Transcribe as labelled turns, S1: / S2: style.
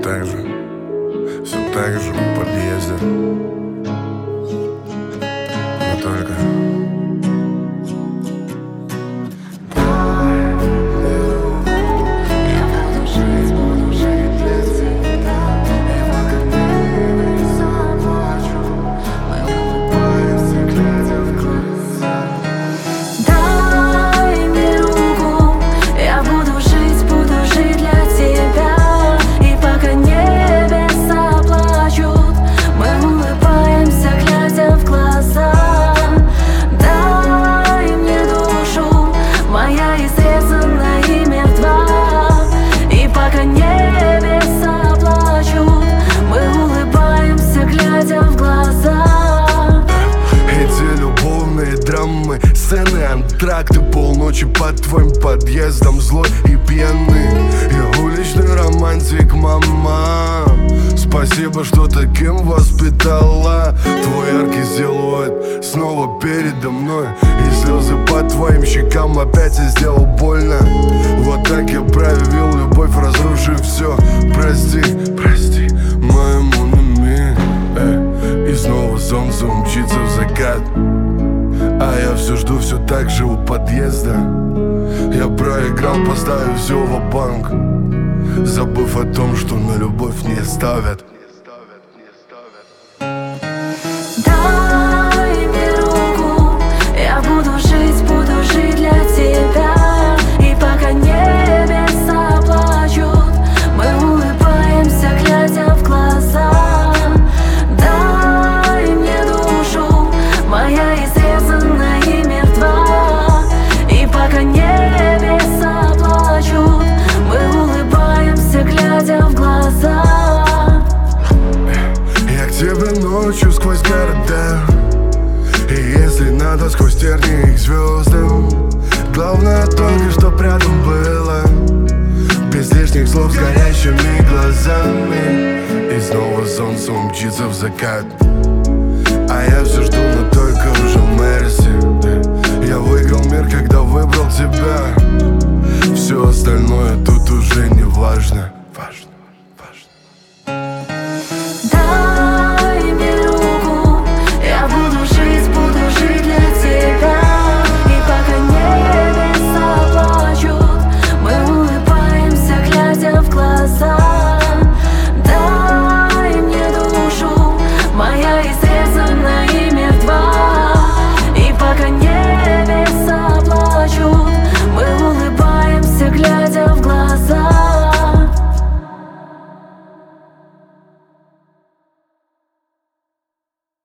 S1: все так же в подъезде, но только сцены, антракты, полночи под твоим подъездом, злой и пьяный. Я уличный романтик, мама. Спасибо, что таким воспитала. Твой яркий силуэт снова передо мной, и слезы по твоим щекам опять я сделал больно. Вот так я проявил любовь, разрушив все. Прости, прости, моему нами. И снова солнце умчится в закат, а я все жду, все так же у подъезда. Я проиграл, поставив все ва-банк, забыв о том, что на любовь не ставят.
S2: Дай мне руку, я буду жить для тебя. И пока небеса плачут, мы улыбаемся, глядя в глаза. Дай мне душу, моя изрезанная и мертва. И пока небеса плачут, мы улыбаемся, глядя в глаза.
S1: Я к тебе ночью сквозь города, и если надо, сквозь тернии к звездам. Главное только, чтоб рядом было, без лишних слов, с горящими глазами. И снова солнце умчится в закат, а я все жду, но только уже в Мерси. Я выиграл мир, когда выбрал тебя. Все остальное тут уже не важно.